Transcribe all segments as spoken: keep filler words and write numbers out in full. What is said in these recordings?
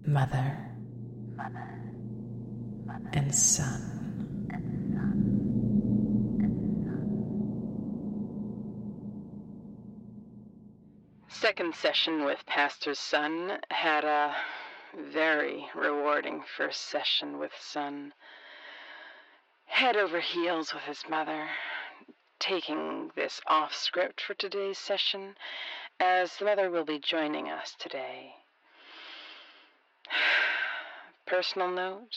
mother, and son. Second session with Pastor's son had a very rewarding first session with son. Head over heels with his mother, taking this off script for today's session, as the mother will be joining us today. Personal note,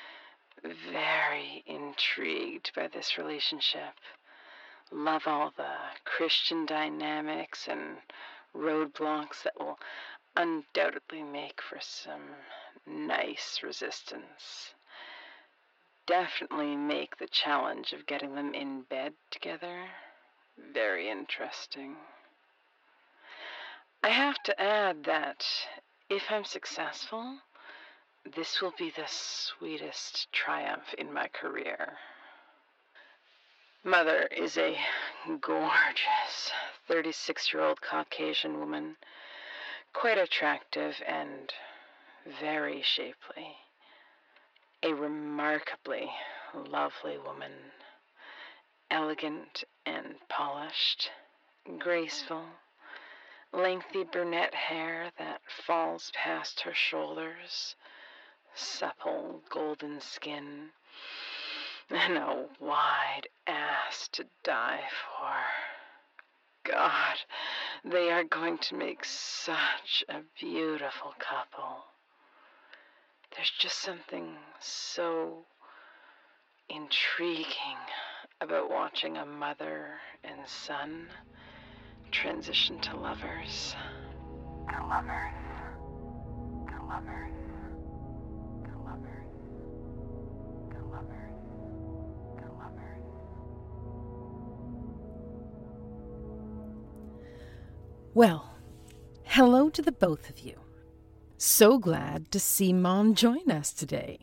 very intrigued by this relationship. Love all the Christian dynamics and roadblocks that will undoubtedly make for some nice resistance. Definitely make the challenge of getting them in bed together very interesting. I have to add that if I'm successful, this will be the sweetest triumph in my career. Mother is a gorgeous thirty-six-year-old Caucasian woman, quite attractive and very shapely. A remarkably lovely woman, elegant and polished, graceful, lengthy brunette hair that falls past her shoulders, supple golden skin, and a wide ass to die for. God, they are going to make such a beautiful couple. There's just something so intriguing about watching a mother and son transition to lovers. To lovers. To lovers. To lovers. To lovers. To lovers. Well, hello to the both of you. So glad to see Mom join us today.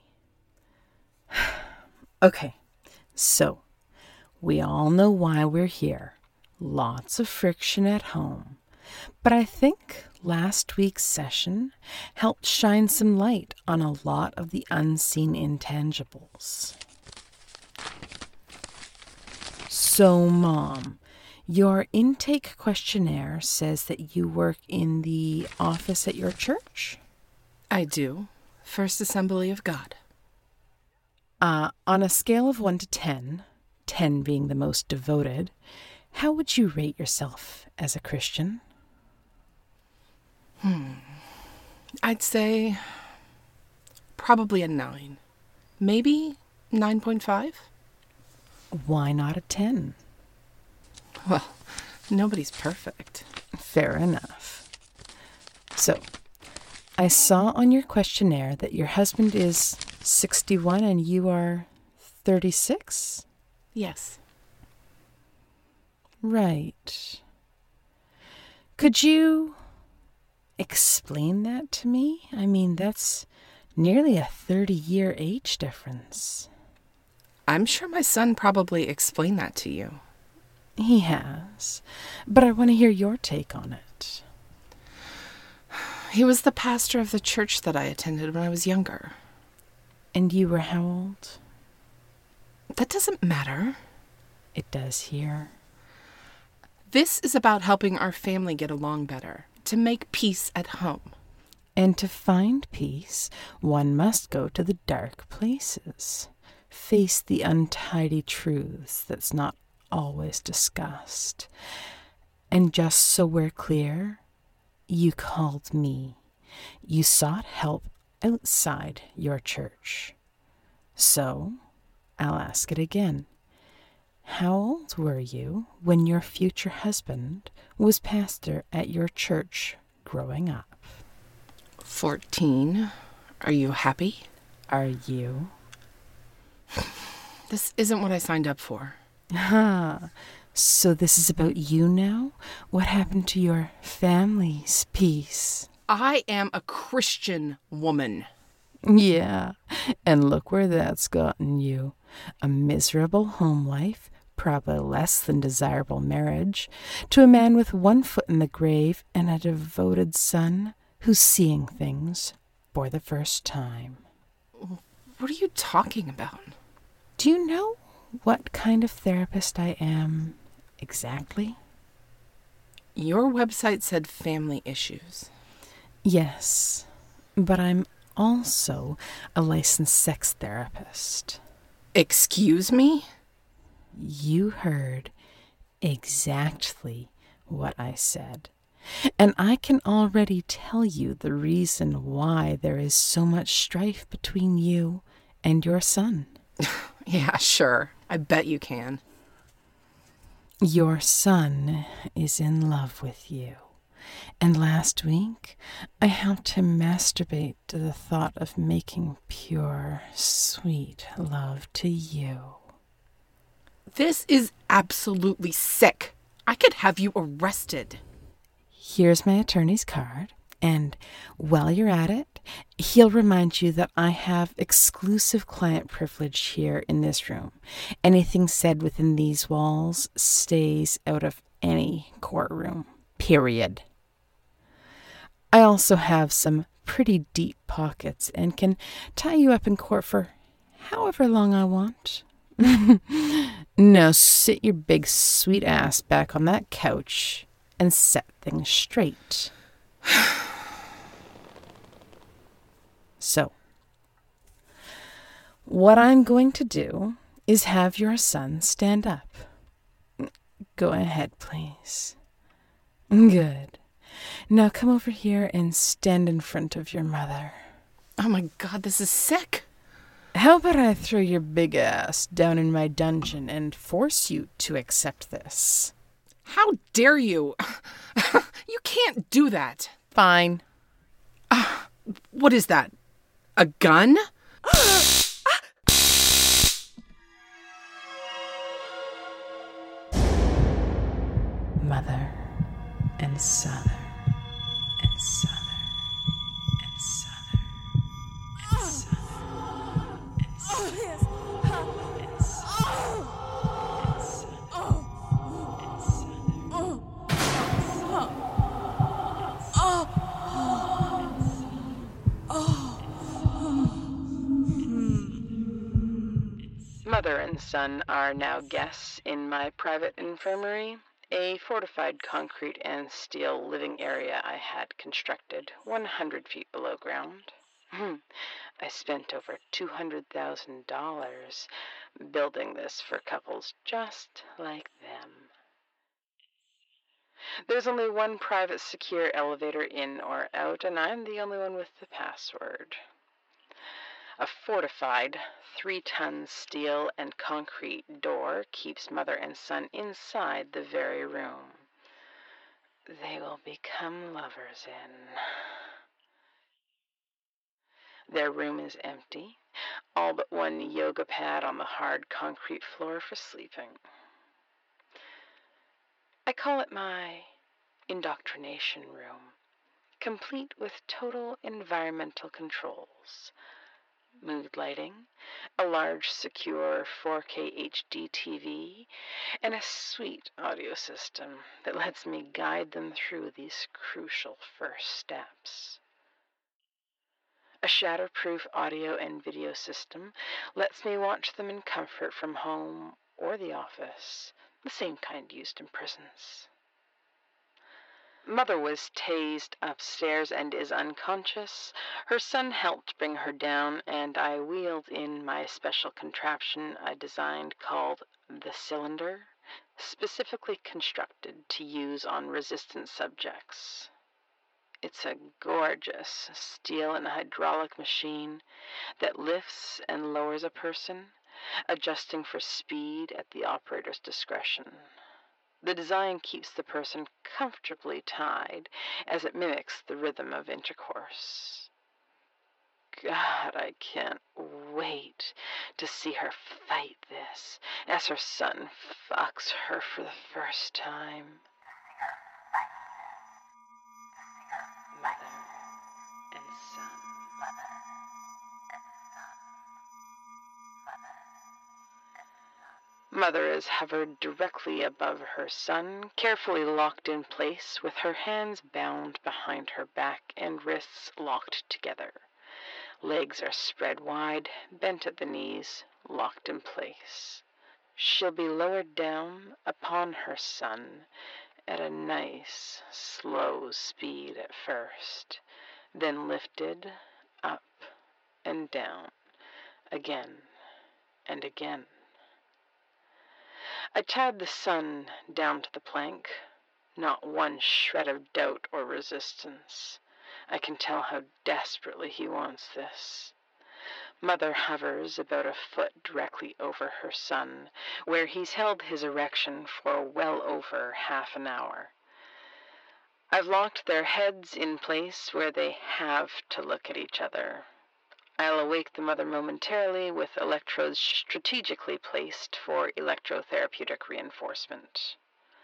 Okay, so we all know why we're here. Lots of friction at home. But I think last week's session helped shine some light on a lot of the unseen intangibles. So, Mom, your intake questionnaire says that you work in the office at your church? I do. First Assembly of God. Uh, on a scale of one to ten, ten being the most devoted, how would you rate yourself as a Christian? Hmm. I'd say probably a nine. Maybe nine point five? Why not a ten? Well, nobody's perfect. Fair enough. So, I saw on your questionnaire that your husband is sixty-one and you are thirty-six? Yes. Right. Could you explain that to me? I mean, that's nearly a thirty-year age difference. I'm sure my son probably explained that to you. He has, but I want to hear your take on it. He was the pastor of the church that I attended when I was younger. And you were how old? That doesn't matter. It does here. This is about helping our family get along better, to make peace at home. And to find peace, one must go to the dark places, face the untidy truths that's not always discussed. And just so we're clear, you called me. You sought help outside your church. So, I'll ask it again. How old were you when your future husband was pastor at your church growing up? Fourteen. Are you happy? Are you? This isn't what I signed up for. Ah, so this is about you now? What happened to your family's peace? I am a Christian woman. Yeah, and look where that's gotten you. A miserable home life, probably less than desirable marriage, to a man with one foot in the grave and a devoted son who's seeing things for the first time. What are you talking about? Do you know what kind of therapist I am exactly? Your website said family issues. Yes, but I'm also a licensed sex therapist. Excuse me? You heard exactly what I said. And I can already tell you the reason why there is so much strife between you and your son. Yeah, sure. I bet you can. Your son is in love with you. And last week, I helped him masturbate to the thought of making pure, sweet love to you. This is absolutely sick. I could have you arrested. Here's my attorney's card, and while you're at it, he'll remind you that I have exclusive client privilege here in this room. Anything said within these walls stays out of any courtroom, period. I also have some pretty deep pockets and can tie you up in court for however long I want. Now sit your big sweet ass back on that couch and set things straight. So, what I'm going to do is have your son stand up. Go ahead, please. Good. Now come over here and stand in front of your mother. Oh my God, this is sick. How about I throw your big ass down in my dungeon and force you to accept this? How dare you? You can't do that. Fine. Uh, what is that? A gun? Mother and son and son and son and son and son and Mother and son are now guests in my private infirmary, a fortified concrete and steel living area I had constructed one hundred feet below ground. I spent over two hundred thousand dollars building this for couples just like them. There's only one private secure elevator in or out, and I'm the only one with the password. A fortified, three-ton steel and concrete door keeps mother and son inside the very room they will become lovers in. Their room is empty, all but one yoga pad on the hard concrete floor for sleeping. I call it my indoctrination room, complete with total environmental controls. Mood lighting, a large secure four K H D T V, and a sweet audio system that lets me guide them through these crucial first steps. A shatterproof audio and video system lets me watch them in comfort from home or the office, the same kind used in prisons. Mother was tased upstairs and is unconscious. Her son helped bring her down, and I wheeled in my special contraption I designed called the Cylinder, specifically constructed to use on resistant subjects. It's a gorgeous steel and hydraulic machine that lifts and lowers a person, adjusting for speed at the operator's discretion. The design keeps the person comfortably tied as it mimics the rhythm of intercourse. God, I can't wait to see her fight this as her son fucks her for the first time. Mother and son. Mother is hovered directly above her son, carefully locked in place with her hands bound behind her back and wrists locked together. Legs are spread wide, bent at the knees, locked in place. She'll be lowered down upon her son at a nice, slow speed at first, then lifted up and down, again and again. I tied the son down to the plank, not one shred of doubt or resistance. I can tell how desperately he wants this. Mother hovers about a foot directly over her son, where he's held his erection for well over half an hour. I've locked their heads in place where they have to look at each other. I'll awake the mother momentarily with electrodes strategically placed for electrotherapeutic reinforcement.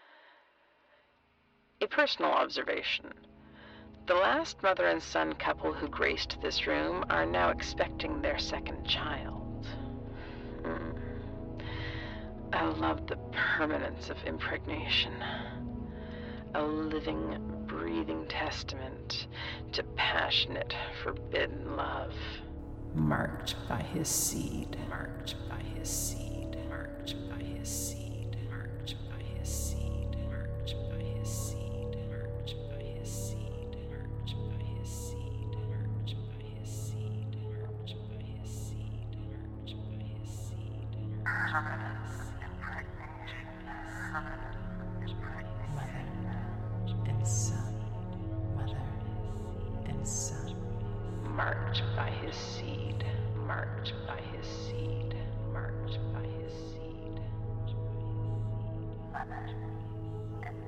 A personal observation. The last mother and son couple who graced this room are now expecting their second child. Mm. I love the permanence of impregnation. A living, breathing testament to passionate, forbidden love. Marked by his seed, marked by his seed, marked by his seed, marked by his seed, marked by his seed, marked by his seed, marked by his seed, marked by his seed, marked by his seed, marked by his seed. Permanence, impregnation, permanence, impregnation. Mother and son, mother and son. Marked by his seed, marked by his seed, marked by his seed. Mother and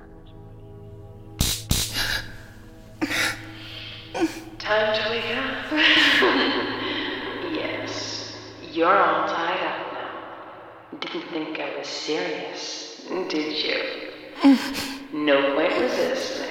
son. Time to wake up. Yes, you're all tied up now. Didn't think I was serious, did you? No point resisting.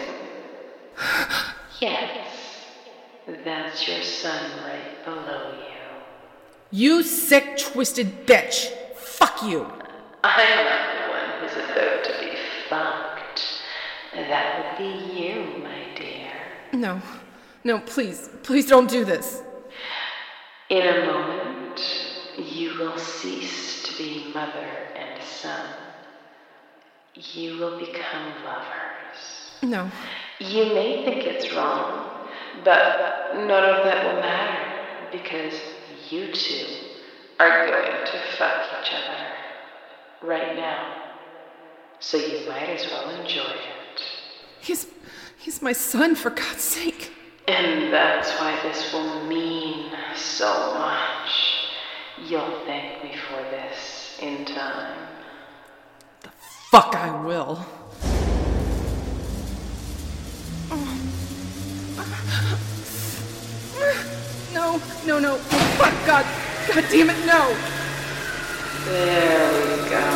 Yes. That's your son right below you. You sick, twisted bitch! Fuck you! I'm not the one who's about to be fucked. That would be you, my dear. No. No, please. Please don't do this. In a moment, you will cease to be mother and son. You will become lovers. No. You may think it's wrong, but none of that will matter, because you two are going to fuck each other right now. So you might as well enjoy it. He's... he's my son, for God's sake. And that's why this will mean so much. You'll thank me for this in time. The fuck I will. No, no, no. Oh, fuck, God. God damn it, no. There we go.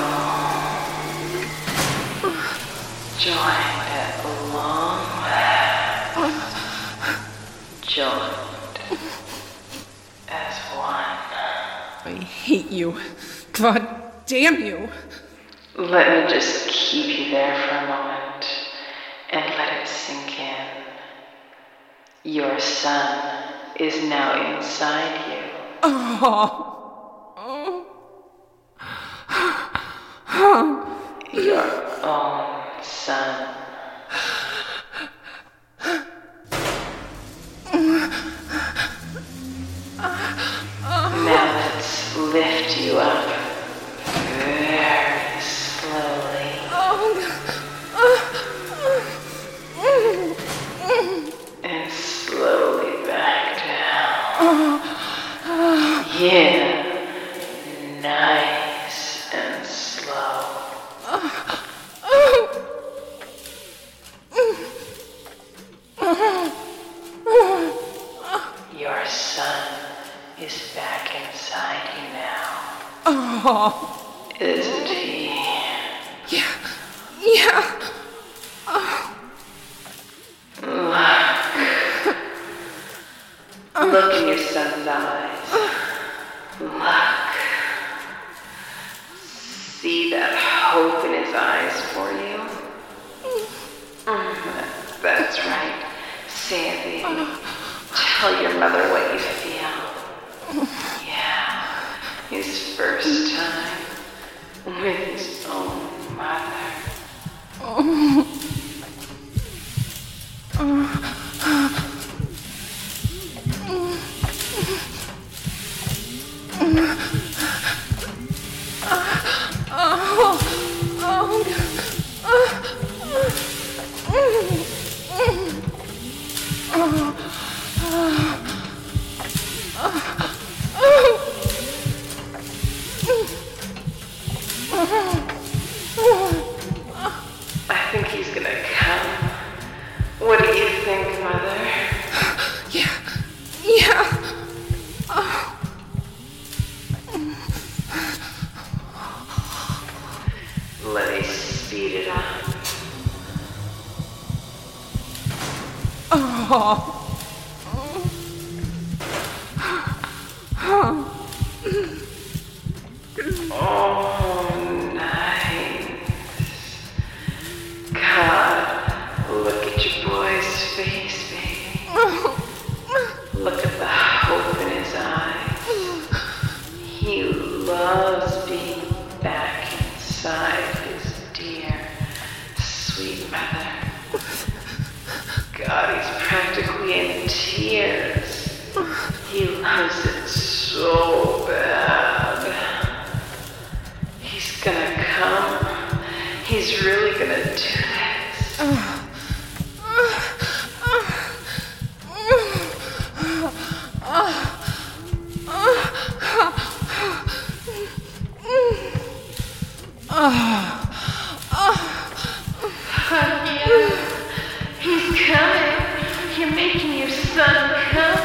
Joined at long last. Joined as one. I hate you. God damn you. Let me just keep you there for a moment and let it sink in. Your son is now inside you. Oh. Your own son. Now let's lift you up very slowly. And slowly back down. Yeah. Nice and slow. Your son is back inside you now. Oh. Isn't he? Yeah. Yeah. Look. Look in your son's eyes. Look. See that hope in his eyes for you? Mm, that's right. Say it, baby. Tell your mother what you feel. Yeah, his first time with his own mother. I think he's gonna come. What do you think, Mother? Yeah. Yeah. Let me speed it up. Oh. Oh, nice. God, look at your boy's face, baby. Look at the hope in his eyes. He loves being back inside his dear, sweet mother. God, he's practically in tears. He loves it so bad. He's gonna come. He's really gonna do this. Yeah, he's coming. You're making your son come.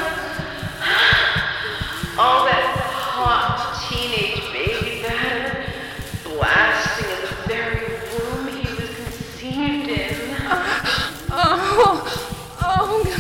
All that hot teenage baby matter blasting in the very womb he was conceived in. Oh. Oh.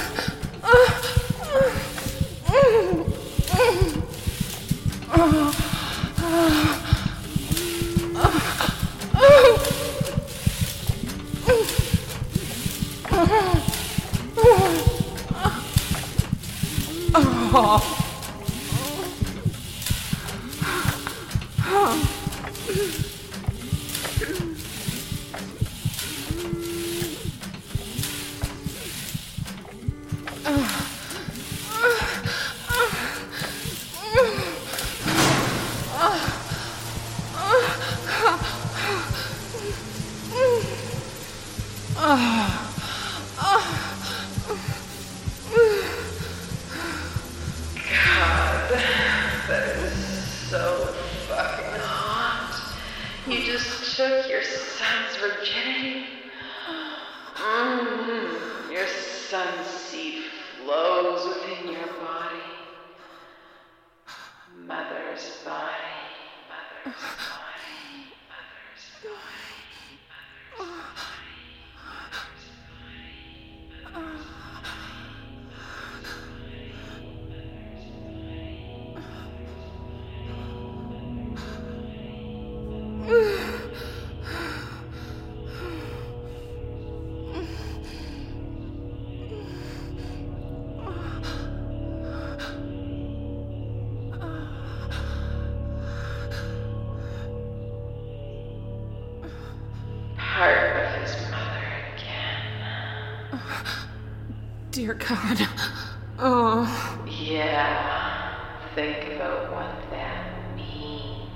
God, that is so fucking hot. You just took your son's virginity. Mm-hmm. Your son's seed flows within your body. Mother's body, mother's body, mother's body, mother's body, mother's body, mother's body. Heart of his mother again. Dear God. Oh. Yeah, think about what that means.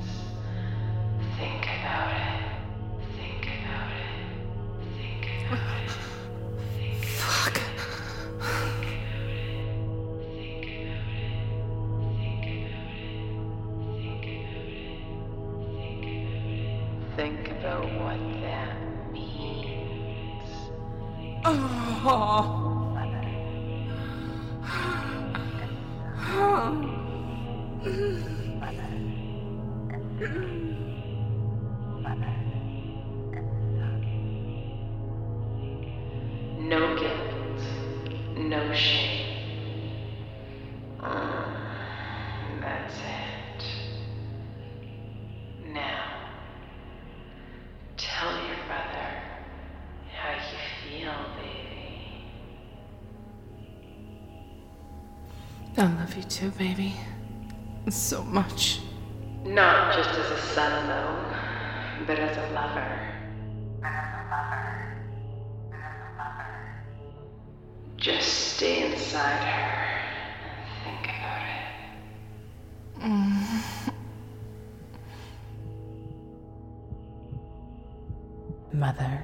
Think about it. Think about it. Think about it. Think Fuck. Think about it. Think about it. Think about it. Think about it. Think about what that means. Oh. No guilt, no shame. Mm, that's it. Now, tell your mother how you feel, baby. I love you too, baby. So much. Not just as a son, though, but as a lover. Just stay inside her and think about it. Mm. Mother,